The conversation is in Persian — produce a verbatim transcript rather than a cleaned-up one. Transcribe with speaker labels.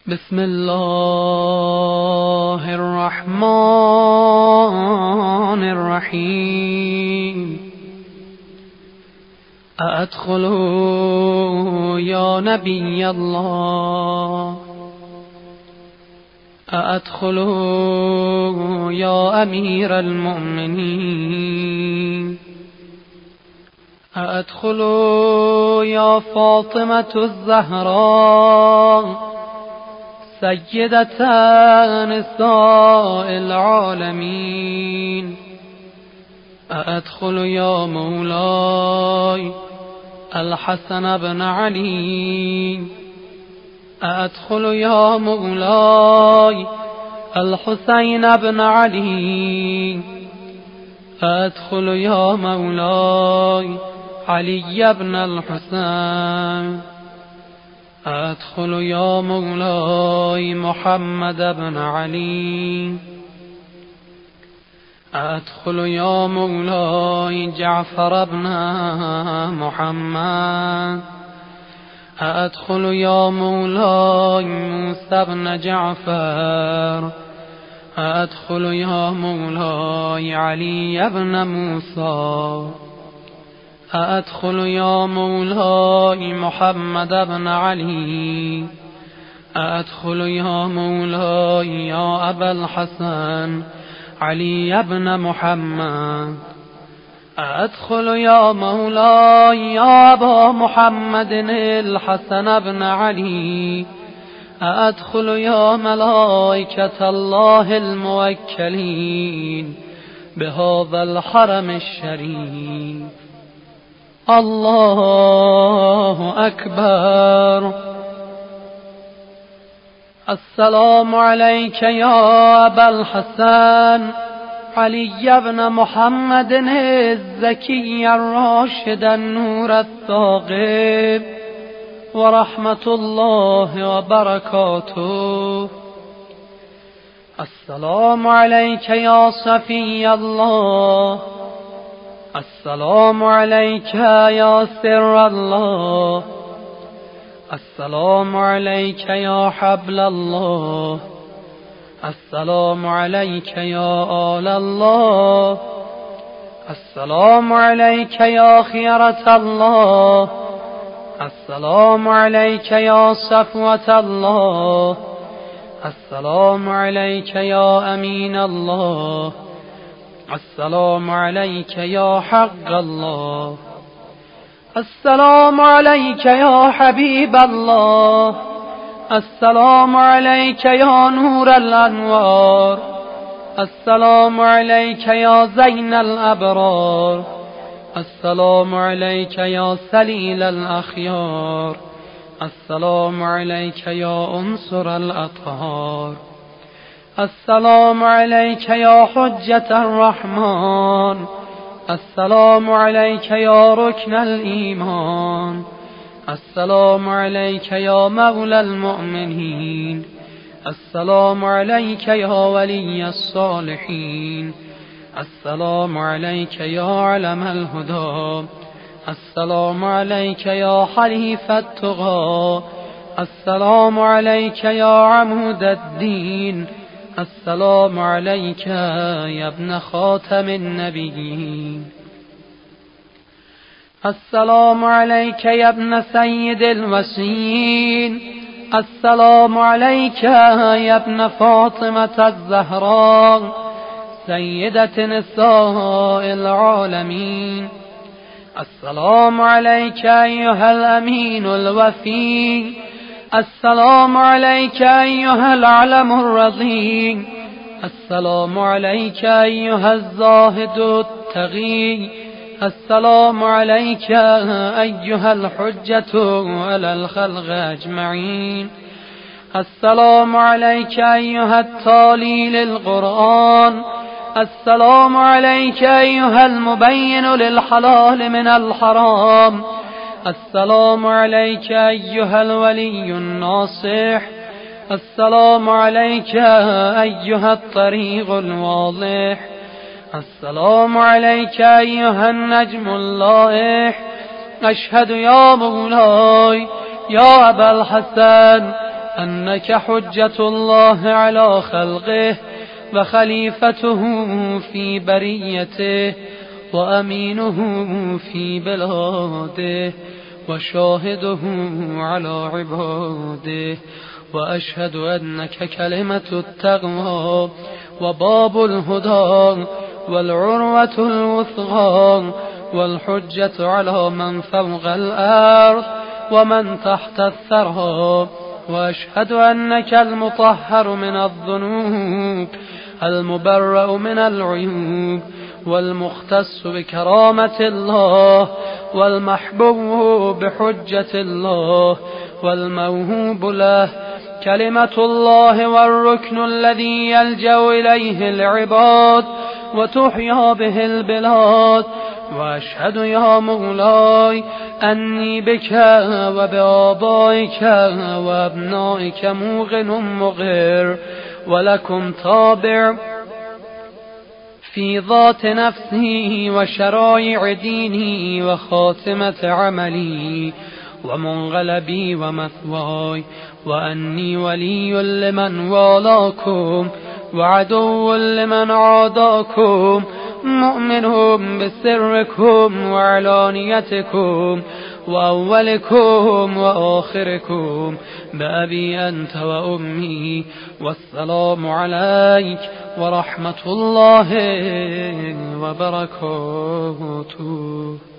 Speaker 1: بسم الله الرحمن الرحيم. أأدخل يا نبي الله، أأدخل يا أمير المؤمنين، أأدخل يا فاطمة الزهراء سيدة نساء العالمين، أأدخل يا مولاي الحسن بن علي، أأدخل يا مولاي الحسين بن علي، أأدخل يا مولاي علي بن الحسين، أدخل يا مولاي محمد بن علي، أدخل يا مولاي جعفر بن محمد، أدخل يا مولاي موسى بن جعفر، أدخل يا مولاي علي بن موسى، أدخل يا مولاي محمد بن علي، أدخل يا مولاي يا أبا الحسن علي بن محمد، أدخل يا مولاي يا أبا محمد الحسن بن علي، أدخل يا ملائكة الله الموكلين بهذا الحرم الشريف. الله أكبر. السلام عليك يا أبا الحسن علي بن محمد الزكي الراشد النور الثاقب ورحمة الله وبركاته. السلام عليك يا صفي الله، السلام عليك يا سر الله، السلام عليك يا حبل الله، السلام عليك يا آل الله، السلام عليك يا خيرة الله، السلام عليك يا صفوة الله، السلام عليك يا أمين الله، السلام عليك يا حق الله، السلام عليك يا حبيب الله، السلام عليك يا نور الأنوار، السلام عليك يا زين الأبرار، السلام عليك يا سليل الأخيار، السلام عليك يا أنصر الأطهار، السلام عليك يا حجة الرحمن، السلام عليك يا ركن الإيمان، السلام عليك يا مولى المؤمنين، السلام عليك يا ولي الصالحين، السلام عليك يا علم الهدى، السلام عليك يا حليف التقى، السلام عليك يا عمود الدين، السلام عليك يا ابن خاتم النبيين، السلام عليك يا ابن سيد الوصيين، السلام عليك يا ابن فاطمة الزهراء سيدة نساء العالمين، السلام عليك أيها الأمين الوفي، السلام عليك أيها العلم الرضي، السلام عليك أيها الزاهد التقي، السلام عليك أيها الحجة على الخلق أجمعين، السلام عليك أيها التالي للقرآن، السلام عليك أيها المبين للحلال من الحرام، السلام عليك أيها الولي الناصح، السلام عليك أيها الطريق الواضح، السلام عليك أيها النجم اللائح، أشهد يا مولاي يا أبا الحسن أنك حجة الله على خلقه وخليفته في بريته وأمينه في بلاده وشاهده على عباده، وأشهد أنك كلمة التقوى وباب الهدى والعروة الوثقى والحجة على من فوق الأرض ومن تحت الثرى، وأشهد أنك المطهر من الذنوب المبرأ من العيوب والمختص بكرامة الله والمحبوب بحجة الله والموهوب له كلمة الله والركن الذي يلجأ إليه العباد وتحيا به البلاد. وأشهد يا مولاي أني بك وبآبائك وأبنائك موقن مقر ولكم تابع في ذات نفسي وشرائع ديني وخاتمة عملي ومنقلبي ومثواي، وأني ولي لمن والاكم وعدو لمن عاداكم، مؤمن بسركم وعلانيتكم وأولكم وآخركم بأبي أنت وأمي، والسلام عليك ورحمة الله وبركاته.